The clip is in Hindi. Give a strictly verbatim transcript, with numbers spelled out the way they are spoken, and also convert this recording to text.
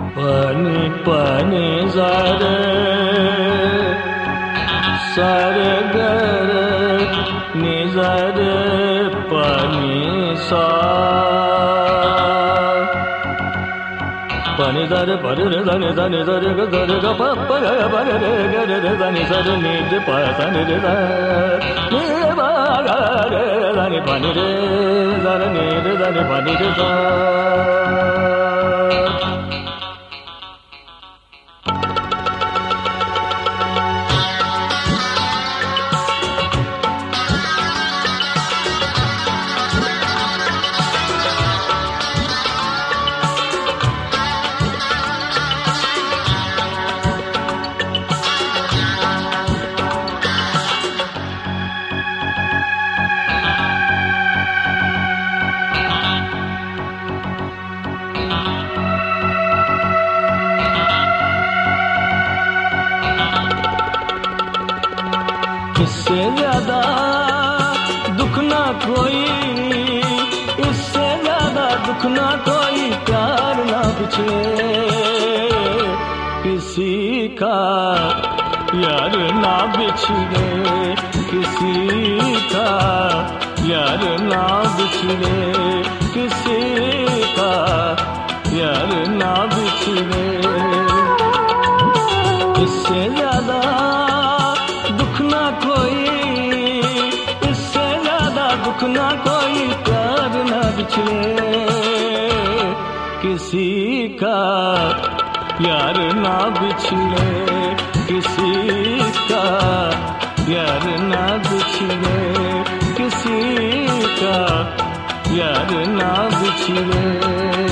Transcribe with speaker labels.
Speaker 1: pani pani zare sare gare ni zare pani sa pani zare pani re zane zane zare ga zare ga pa pa ga pa ga re ga re re zane zare ni re pa zane re za ni re ba ga re zane pani re zare ni re zane pani re sa इससे ज्यादा दुख ना कोई, इससे ज्यादा दुख ना कोई, प्यार ना बिछड़े किसी का, यार ना बिछड़े किसी का, यार ना बिछड़े किसी का, यार ना बिछड़े। इससे ज्यादा दुख ना कोई, इससे ज्यादा दुख ना कोई, प्यार ना बिछड़े किसी का, यार ना बिछड़े किसी का, यार ना बिछड़े किसी का, यार ना बिछड़े।